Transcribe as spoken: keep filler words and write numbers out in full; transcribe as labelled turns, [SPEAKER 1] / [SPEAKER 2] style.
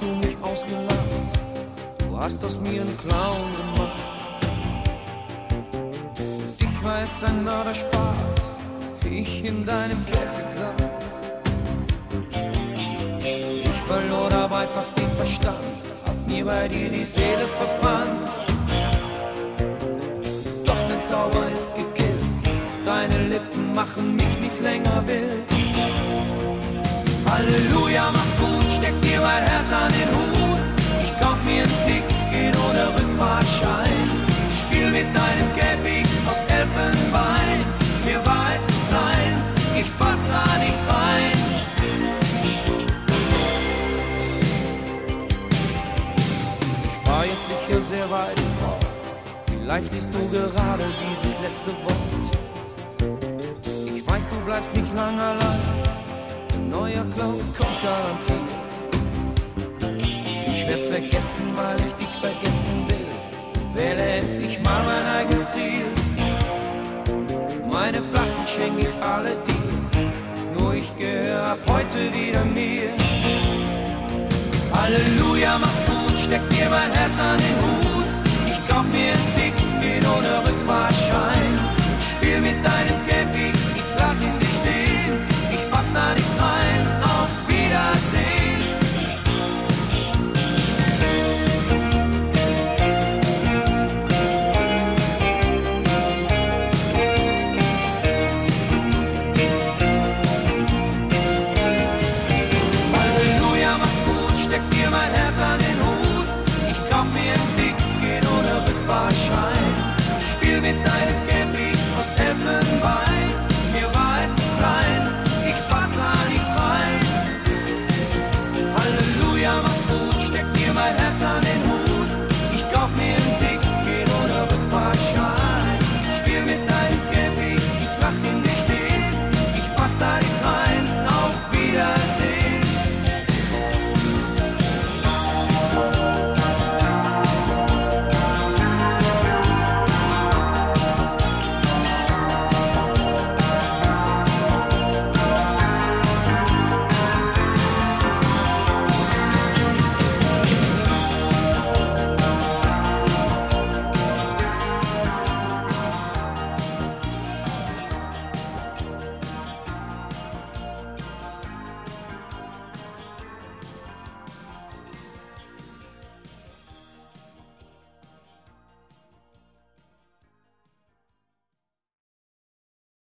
[SPEAKER 1] du mich ausgelacht, du hast aus mir einen Clown gemacht. Für dich war es ein Mörderspaß, wie ich in deinem Käfig saß. Ich verlor dabei fast den Verstand, hab mir bei dir die Seele verbrannt. Doch dein Zauber ist gekillt, deine Lippen machen mich nicht länger wild. Halleluja, mach's gut, steck dir mein Herz an den Hut. Ich kauf mir ein Ticket oder Rückfahrtschein. Spiel mit deinem Käfig aus Elfenbein. Mir war zu klein, ich pass da nicht rein. Ich fahr jetzt sicher sehr weit fort. Vielleicht liest du gerade dieses letzte Wort. Ich weiß, du bleibst nicht lang allein. Ein neuer Clown kommt garantiert. Ich werd vergessen, weil ich dich vergessen will. Wähle endlich mal mein eigenes Ziel. Meine Platten schenk ich alle dir. Nur ich gehör ab heute wieder mir. Halleluja, mach's gut, steck dir mein Herz an den Hut. Ich kauf mir ein Ticket ohne Rückfahrtschein. Spiel mit deinem Käfig, ich lass ihn nicht stehen. Ich pass da nicht